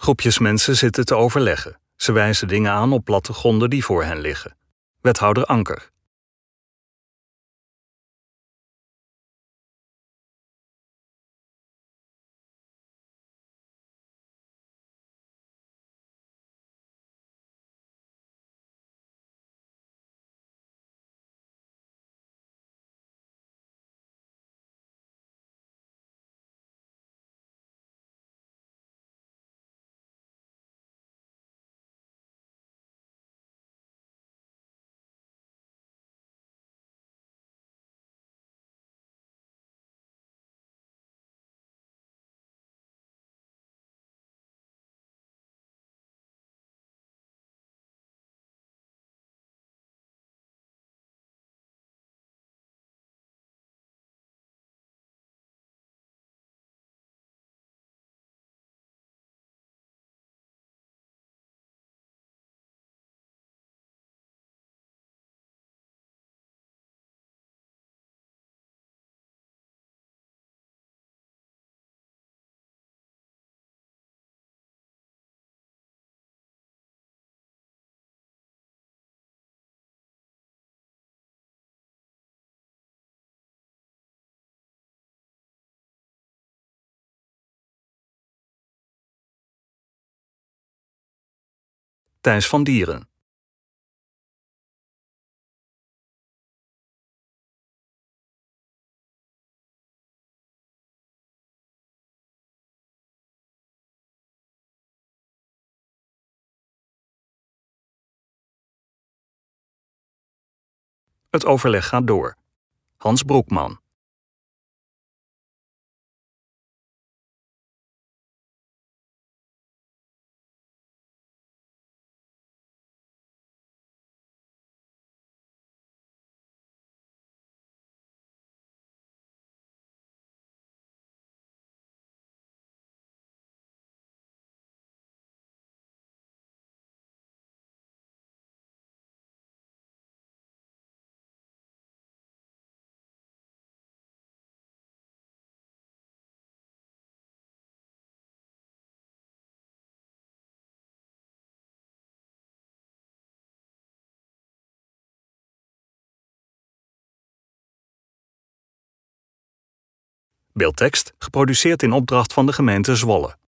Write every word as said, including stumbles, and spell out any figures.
Groepjes mensen zitten te overleggen. Ze wijzen dingen aan op plattegronden die voor hen liggen. Wethouder Anker. Thijs van Dieren. Het overleg gaat door. Hans Broekman. Beeldtekst, geproduceerd in opdracht van de gemeente Zwolle.